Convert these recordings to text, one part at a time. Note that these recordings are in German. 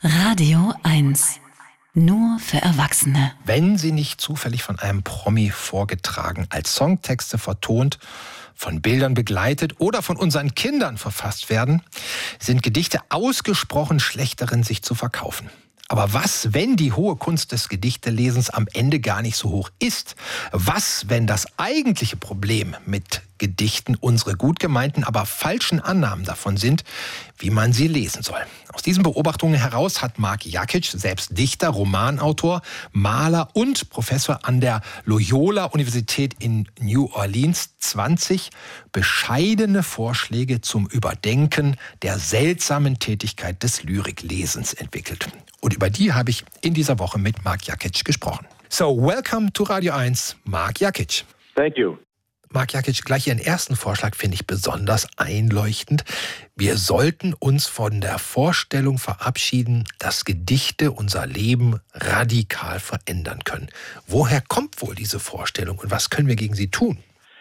Radio 1. Nur für Erwachsene. Wenn sie nicht zufällig von einem Promi vorgetragen, als Songtexte vertont, von Bildern begleitet oder von unseren Kindern verfasst werden, sind Gedichte ausgesprochen schlecht darin, sich zu verkaufen. Aber was, wenn die hohe Kunst des Gedichtelesens am Ende gar nicht so hoch ist? Was, wenn das eigentliche Problem mit Gedichten unsere gut gemeinten, aber falschen Annahmen davon sind, wie man sie lesen soll? Aus diesen Beobachtungen heraus hat Mark Jakic, selbst Dichter, Romanautor, Maler und Professor an der Loyola-Universität in New Orleans 20 bescheidene Vorschläge zum Überdenken der seltsamen Tätigkeit des Lyriklesens entwickelt. Und über die habe ich in dieser Woche mit Mark Jakic gesprochen. So, welcome to Radio 1, Mark Jakic. Thank you. Mark Jakic, gleich Ihren ersten Vorschlag finde ich besonders einleuchtend. Wir sollten uns von der Vorstellung verabschieden, dass Gedichte unser Leben radikal verändern können. Woher kommt wohl diese Vorstellung und was können wir gegen sie tun?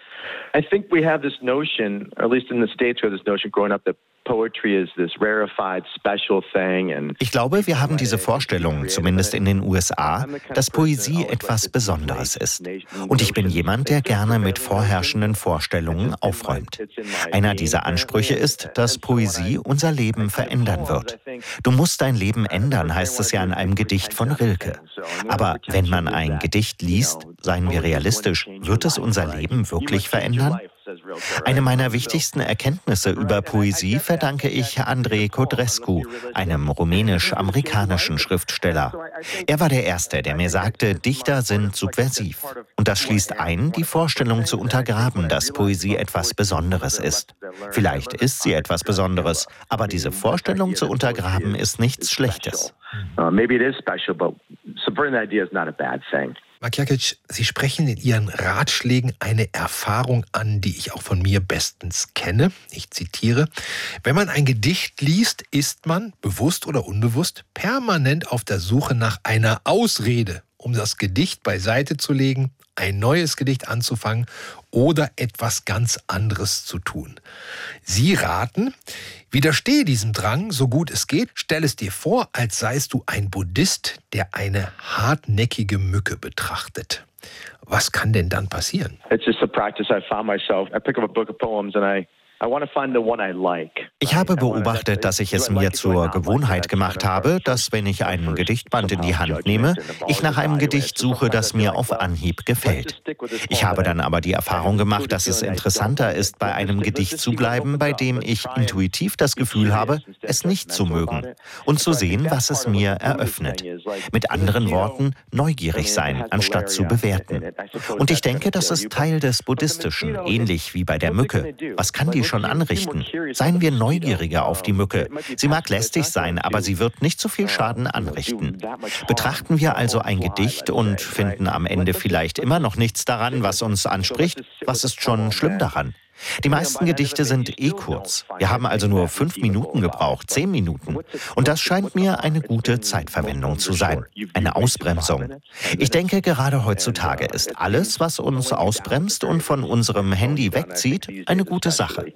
I think we have this notion, or at least in the States, we have this notion growing up that poetry is this rarefied, special thing. Ich glaube, wir haben diese Vorstellung, zumindest in den USA, dass Poesie etwas Besonderes ist. Und ich bin jemand, der gerne mit vorherrschenden Vorstellungen aufräumt. Einer dieser Ansprüche ist, dass Poesie unser Leben verändern wird. Du musst dein Leben ändern, heißt es ja in einem Gedicht von Rilke. Aber wenn man ein Gedicht liest, seien wir realistisch, wird es unser Leben wirklich verändern? Eine meiner wichtigsten Erkenntnisse über Poesie verdanke ich Andrei Codrescu, einem rumänisch-amerikanischen Schriftsteller. Er war der Erste, der mir sagte, Dichter sind subversiv. Und das schließt ein, die Vorstellung zu untergraben, dass Poesie etwas Besonderes ist. Vielleicht ist sie etwas Besonderes, aber diese Vorstellung zu untergraben ist nichts Schlechtes. Maybe it is special, but subverting the idea is not a bad thing. Mark Jakic, Sie sprechen in Ihren Ratschlägen eine Erfahrung an, die ich auch von mir bestens kenne. Ich zitiere: Wenn man ein Gedicht liest, ist man, bewusst oder unbewusst, permanent auf der Suche nach einer Ausrede, um das Gedicht beiseite zu legen, ein neues Gedicht anzufangen oder etwas ganz anderes zu tun. Sie raten, widerstehe diesem Drang, so gut es geht, stell es dir vor, als seist du ein Buddhist, der eine hartnäckige Mücke betrachtet. Was kann denn dann passieren? It's just a practice I found myself. I pick up a book of poems and I want to find the one I like. Ich habe beobachtet, dass ich es mir zur Gewohnheit gemacht habe, dass, wenn ich einen Gedichtband in die Hand nehme, ich nach einem Gedicht suche, das mir auf Anhieb gefällt. Ich habe dann aber die Erfahrung gemacht, dass es interessanter ist, bei einem Gedicht zu bleiben, bei dem ich intuitiv das Gefühl habe, es nicht zu mögen und zu sehen, was es mir eröffnet. Mit anderen Worten, neugierig sein, anstatt zu bewerten. Und ich denke, das ist Teil des Buddhistischen, ähnlich wie bei der Mücke. Was kann die schon anrichten? Seien wir neugieriger auf die Mücke. Sie mag lästig sein, aber sie wird nicht so viel Schaden anrichten. Betrachten wir also ein Gedicht und finden am Ende vielleicht immer noch nichts daran, was uns anspricht. Was ist schon schlimm daran? Die meisten Gedichte sind kurz. Wir haben also nur 5 Minuten gebraucht, 10 Minuten. Und das scheint mir eine gute Zeitverwendung zu sein. Eine Ausbremsung. Ich denke, gerade heutzutage ist alles, was uns ausbremst und von unserem Handy wegzieht, eine gute Sache.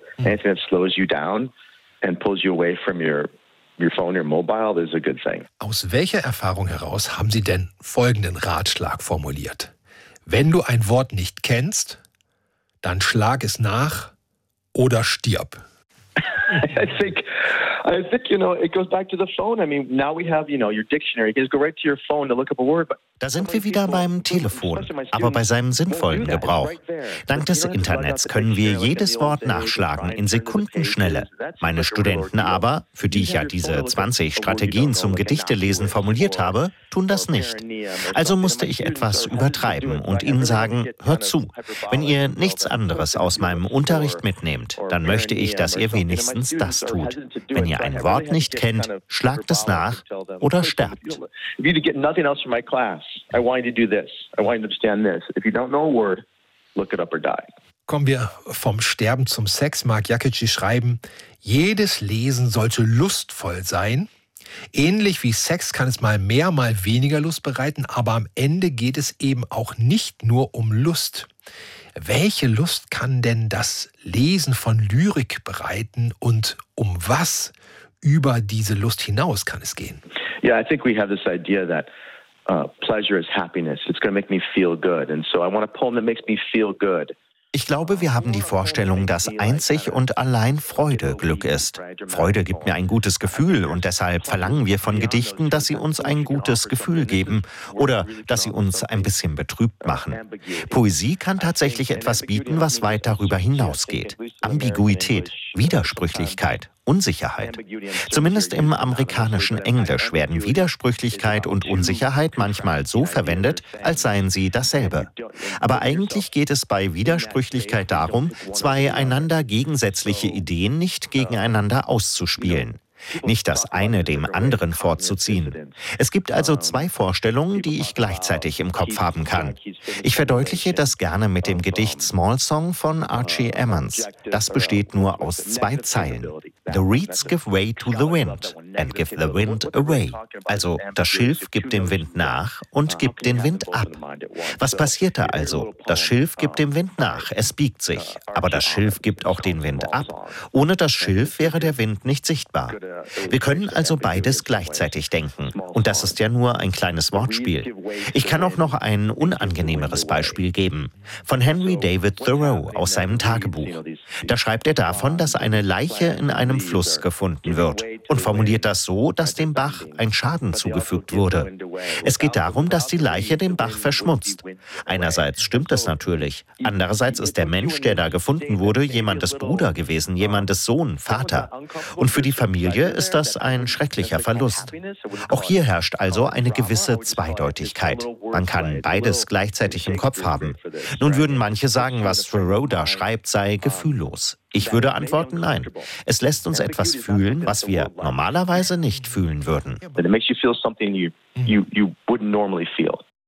Aus welcher Erfahrung heraus haben Sie denn folgenden Ratschlag formuliert? Wenn du ein Wort nicht kennst, dann schlag es nach oder stirb. I think, it goes back to the phone. I mean, now we have, your dictionary. You can just go right to your phone to look up a word. Da sind wir wieder beim Telefon, aber bei seinem sinnvollen Gebrauch. Dank des Internets können wir jedes Wort nachschlagen in Sekundenschnelle. Meine Studenten aber, für die ich ja diese 20 Strategien zum Gedichtelesen formuliert habe, tun das nicht. Also musste ich etwas übertreiben und ihnen sagen, hört zu, wenn ihr nichts anderes aus meinem Unterricht mitnehmt, dann möchte ich, dass ihr wenigstens das tut. Wenn ihr ein Wort nicht kennt, schlagt es nach oder sterbt. I want you to do this. I want you to understand this. If you don't know a word, look it up or die. Kommen wir vom Sterben zum Sex. Mark Jakic, Sie schreiben, jedes Lesen sollte lustvoll sein. Ähnlich wie Sex kann es mal mehr, mal weniger Lust bereiten, aber am Ende geht es eben auch nicht nur um Lust. Welche Lust kann denn das Lesen von Lyrik bereiten und um was über diese Lust hinaus kann es gehen. Yeah, I think we have this idea that pleasure is happiness. It's going to make me feel good. And so I want a poem that makes me feel good. Ich glaube, wir haben die Vorstellung, dass einzig und allein Freude Glück ist. Freude gibt mir ein gutes Gefühl und deshalb verlangen wir von Gedichten, dass sie uns ein gutes Gefühl geben oder dass sie uns ein bisschen betrübt machen. Poesie kann tatsächlich etwas bieten, was weit darüber hinausgeht. Ambiguität, Widersprüchlichkeit, Unsicherheit. Zumindest im amerikanischen Englisch werden Widersprüchlichkeit und Unsicherheit manchmal so verwendet, als seien sie dasselbe. Aber eigentlich geht es bei Widersprüchlichkeit darum, zwei einander gegensätzliche Ideen nicht gegeneinander auszuspielen. Nicht das eine dem anderen vorzuziehen. Es gibt also zwei Vorstellungen, die ich gleichzeitig im Kopf haben kann. Ich verdeutliche das gerne mit dem Gedicht Small Song von Archie Emmons. Das besteht nur aus 2 Zeilen. The reeds give way to the wind and give the wind away. Also das Schilf gibt dem Wind nach und gibt den Wind ab. Was passiert da also? Das Schilf gibt dem Wind nach, es biegt sich. Aber das Schilf gibt auch den Wind ab. Ohne das Schilf wäre der Wind nicht sichtbar. Wir können also beides gleichzeitig denken. Und das ist ja nur ein kleines Wortspiel. Ich kann auch noch ein unangenehmeres Beispiel geben. Von Henry David Thoreau aus seinem Tagebuch. Da schreibt er davon, dass eine Leiche in einem Fluss gefunden wird und formuliert das so, dass dem Bach ein Schaden zugefügt wurde. Es geht darum, dass die Leiche den Bach verschmutzt. Einerseits stimmt es natürlich. Andererseits ist der Mensch, der da gefunden wurde, jemandes Bruder gewesen, jemandes Sohn, Vater. Und für die Familie ist das ein schrecklicher Verlust. Auch hier herrscht also eine gewisse Zweideutigkeit. Man kann beides gleichzeitig im Kopf haben. Nun würden manche sagen, was Thoreau da schreibt, sei gefühllos. Ich würde antworten, nein. Es lässt uns etwas fühlen, was wir normalerweise nicht fühlen würden. It makes you feel something you wouldn't normally feel.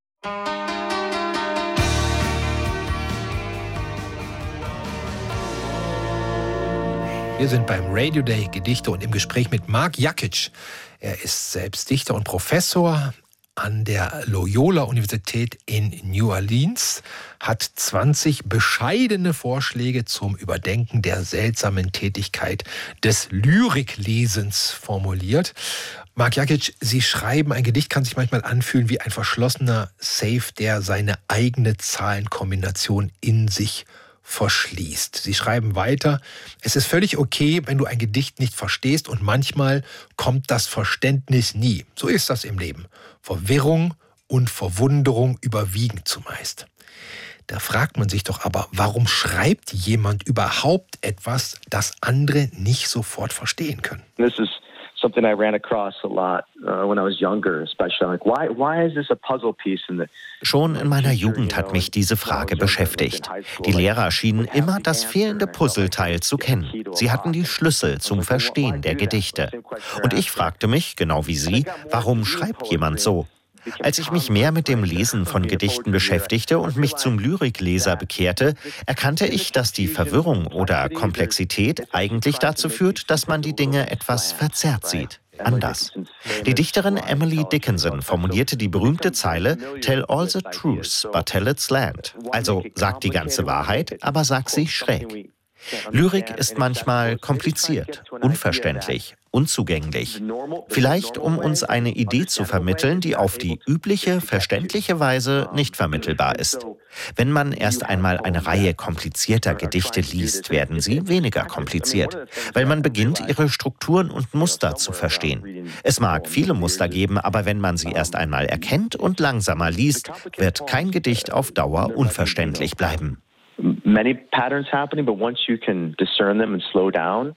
Wir sind beim Radio Day Gedichte und im Gespräch mit Mark Jakic. Er ist selbst Dichter und Professor an der Loyola-Universität in New Orleans, hat 20 bescheidene Vorschläge zum Überdenken der seltsamen Tätigkeit des Lyriklesens formuliert. Mark Jakic, Sie schreiben, ein Gedicht kann sich manchmal anfühlen wie ein verschlossener Safe, der seine eigene Zahlenkombination in sich verschließt. Sie schreiben weiter, es ist völlig okay, wenn du ein Gedicht nicht verstehst und manchmal kommt das Verständnis nie. So ist das im Leben. Verwirrung und Verwunderung überwiegen zumeist. Da fragt man sich doch aber, warum schreibt jemand überhaupt etwas, das andere nicht sofort verstehen können? This is something I ran across a lot when I was younger, especially. Like, why is this a puzzle piece in the... Schon in meiner Jugend hat mich diese Frage beschäftigt. Die Lehrer schienen immer das fehlende Puzzleteil zu kennen. Sie hatten die Schlüssel zum Verstehen der Gedichte. Und ich fragte mich, genau wie Sie, warum schreibt jemand so? Als ich mich mehr mit dem Lesen von Gedichten beschäftigte und mich zum Lyrikleser bekehrte, erkannte ich, dass die Verwirrung oder Komplexität eigentlich dazu führt, dass man die Dinge etwas verzerrt sieht. Anders. Die Dichterin Emily Dickinson formulierte die berühmte Zeile "Tell all the truth, but tell it slant." Also sag die ganze Wahrheit, aber sag sie schräg. Lyrik ist manchmal kompliziert, unverständlich, unzugänglich. Vielleicht, um uns eine Idee zu vermitteln, die auf die übliche, verständliche Weise nicht vermittelbar ist. Wenn man erst einmal eine Reihe komplizierter Gedichte liest, werden sie weniger kompliziert, weil man beginnt, ihre Strukturen und Muster zu verstehen. Es mag viele Muster geben, aber wenn man sie erst einmal erkennt und langsamer liest, wird kein Gedicht auf Dauer unverständlich bleiben. Many patterns happening, but once you can discern them and slow down,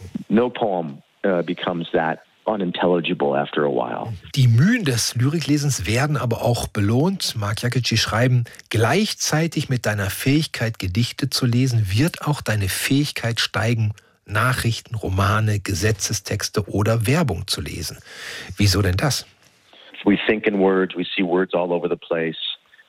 no poem becomes that unintelligible after a while. Die Mühen des Lyriklesens werden aber auch belohnt. Mark Jakic schreiben, gleichzeitig mit deiner Fähigkeit, Gedichte zu lesen, wird auch deine Fähigkeit steigen, Nachrichten, Romane, Gesetzestexte oder Werbung zu lesen. Wieso denn das? We think in words, we see words all over the place,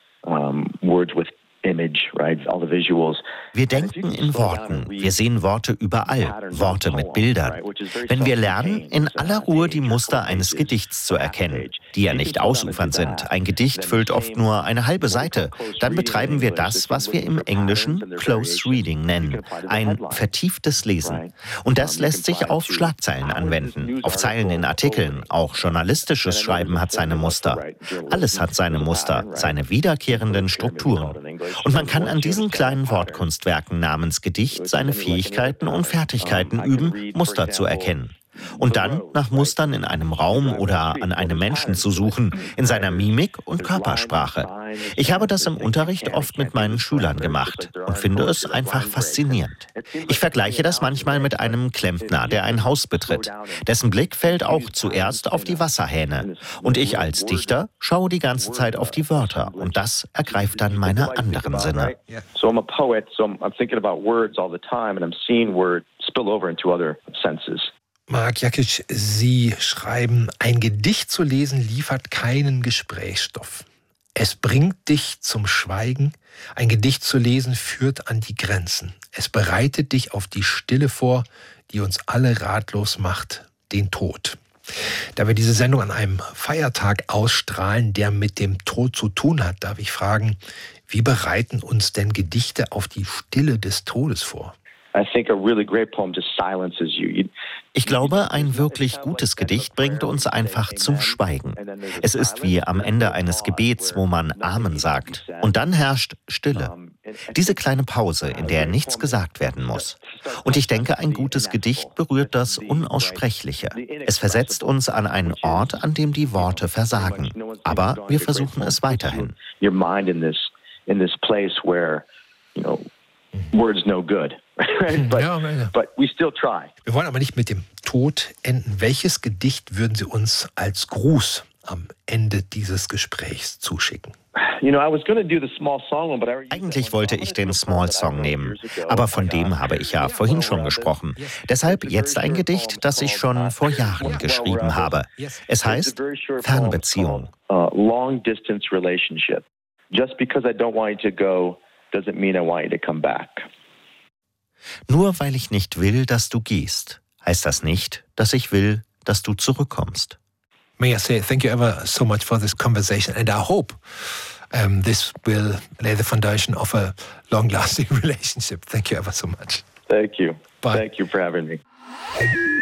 words with image, right? All the visuals. Wir denken in Worten. Wir sehen Worte überall, Worte mit Bildern. Wenn wir lernen, in aller Ruhe die Muster eines Gedichts zu erkennen, die ja nicht ausufernd sind. Ein Gedicht füllt oft nur eine halbe Seite. Dann betreiben wir das, was wir im Englischen Close Reading nennen, ein vertieftes Lesen. Und das lässt sich auf Schlagzeilen anwenden, auf Zeilen in Artikeln. Auch journalistisches Schreiben hat seine Muster. Alles hat seine Muster, seine wiederkehrenden Strukturen. Und man kann an diesen kleinen Wortkunstwerken namens Gedicht seine Fähigkeiten und Fertigkeiten üben, Muster zu erkennen. Und dann nach Mustern in einem Raum oder an einem Menschen zu suchen, in seiner Mimik und Körpersprache. Ich habe das im Unterricht oft mit meinen Schülern gemacht und finde es einfach faszinierend. Ich vergleiche das manchmal mit einem Klempner, der ein Haus betritt. Dessen Blick fällt auch zuerst auf die Wasserhähne. Und ich als Dichter schaue die ganze Zeit auf die Wörter und das ergreift dann meine anderen Sinne. So I'm a poet, so I'm thinking about words all the time and I'm seeing words spill over into other senses. Mark Jakic, Sie schreiben, ein Gedicht zu lesen liefert keinen Gesprächsstoff. Es bringt dich zum Schweigen. Ein Gedicht zu lesen führt an die Grenzen. Es bereitet dich auf die Stille vor, die uns alle ratlos macht, den Tod. Da wir diese Sendung an einem Feiertag ausstrahlen, der mit dem Tod zu tun hat, darf ich fragen, wie bereiten uns denn Gedichte auf die Stille des Todes vor? Ich glaube, ein wirklich gutes Gedicht bringt uns einfach zum Schweigen. Es ist wie am Ende eines Gebets, wo man Amen sagt. Und dann herrscht Stille. Diese kleine Pause, in der nichts gesagt werden muss. Und ich denke, ein gutes Gedicht berührt das Unaussprechliche. Es versetzt uns an einen Ort, an dem die Worte versagen. Aber wir versuchen es weiterhin. Words no good. But we still try. Wir wollen aber nicht mit dem Tod enden. Welches Gedicht würden Sie uns als Gruß am Ende dieses Gesprächs zuschicken? Eigentlich wollte ich den Small Song nehmen, aber von dem habe ich ja vorhin schon gesprochen. Deshalb jetzt ein Gedicht, das ich schon vor Jahren geschrieben habe. Es heißt Fernbeziehung. Long distance relationship. Just because I don't want you to go doesn't mean I want you to come back. Nur weil ich nicht will, dass du gehst, heißt das nicht, dass ich will, dass du zurückkommst. May I say thank you ever so much for this conversation and I hope this will lay the foundation of a long-lasting relationship. Thank you ever so much. Thank you. Bye. Thank you for having me.